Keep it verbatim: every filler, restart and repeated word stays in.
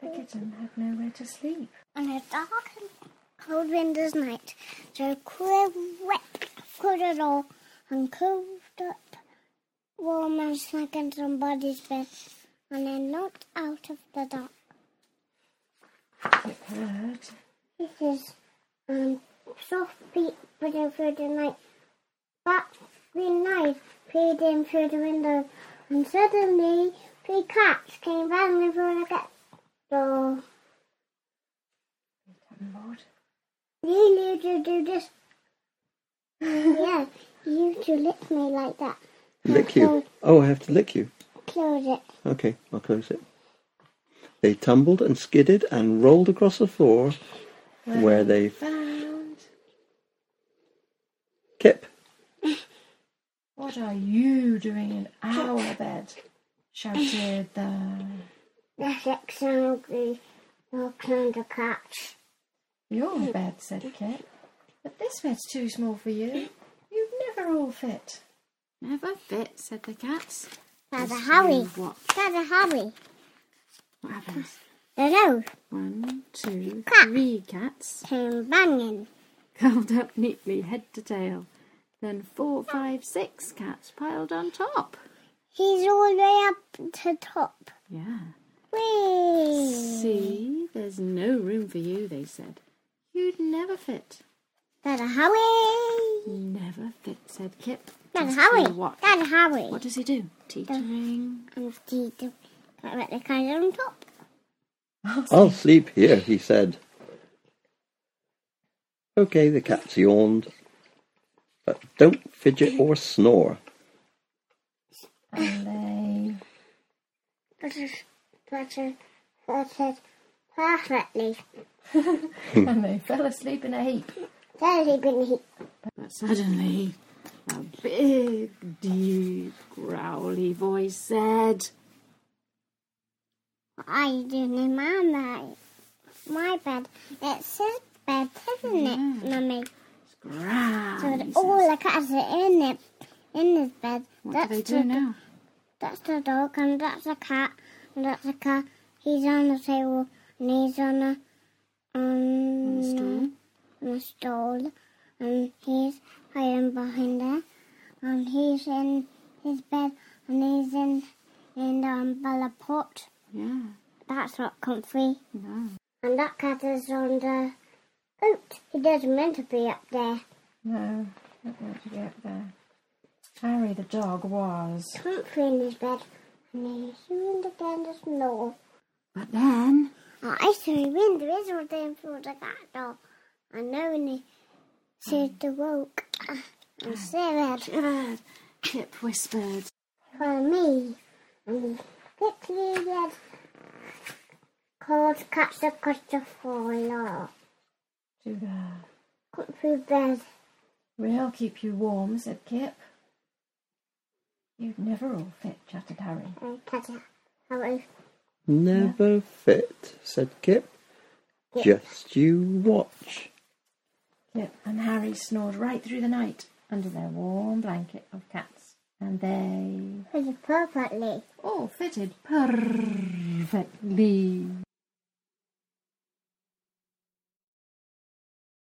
The kitten had nowhere to sleep. On a dark and cold winter's night, so queer, wet, good at all, and cooped up, warm and snug in somebody's bed, and then knocked out of the dark. It heard. This is um, soft beat putting through the night. That green light peered in through the window, and suddenly three cats came running through the gate door. Lord. You need to do this. Yeah, you need to lick me like that. Lick you? Oh, I have to lick you. Close it. Okay, I'll close it. They tumbled and skidded and rolled across the floor Where, where they found... Kip. What are you doing in our bed? Shouted the... That's excellent. You're kind of cat. Your bed, said Kip. But this bed's too small for you. You'd never all fit. Never fit, said the cats. Dada, Just hurry. you watch. Dada, hurry. What happens? Hello. One, two, Cat. three cats Came banging. curled up neatly, head to tail. Then four, five, six cats piled on top. He's all the way up to top. Yeah. Whee! See, there's no room for you, they said. You'd never fit. Dada, hurry. Never fit, said Kip. Dada, Just hurry. you watch. Dada, hurry. What does he do? Teetering. And the got the kind on top. I'll sleep here, he said. Okay, the cats yawned. But don't fidget or snore. And they... That is, that is perfectly. and they fell asleep in a heap. Very good. But suddenly, a big, deep, growly voice said, What are you doing in my bed? My bed. It's his bed, isn't Yeah. it, Mummy? Growl. So he that says. all the cats are in it, in his bed. What that's do they the, do now? That's the dog, and that's the cat, and that's the cat. He's on the table, and he's on a on, On the stool. on a stool, and he's hiding behind there, and he's in his bed, and he's in in the umbrella pot. Yeah. That's not comfy. No. And that cat is on the coat. He doesn't meant to be up there. No, not going to get there. Harry the dog was. Comfy in his bed, and he's doing the kind of snore. But then, Oh, I saw him in the whistle then through the cat door. I know when he said the woke and said shivered, Kip whispered, for me. And quickly said, called cats across the floor. To the... Got through bed. We'll keep you warm, said Kip. You'd never all fit, chattered Harry. And cat Harry. Never fit, said Kip. Kip. Just you watch. Kip and Harry snored right through the night under their warm blanket of cats. And they Pretty perfectly. all fitted perfectly.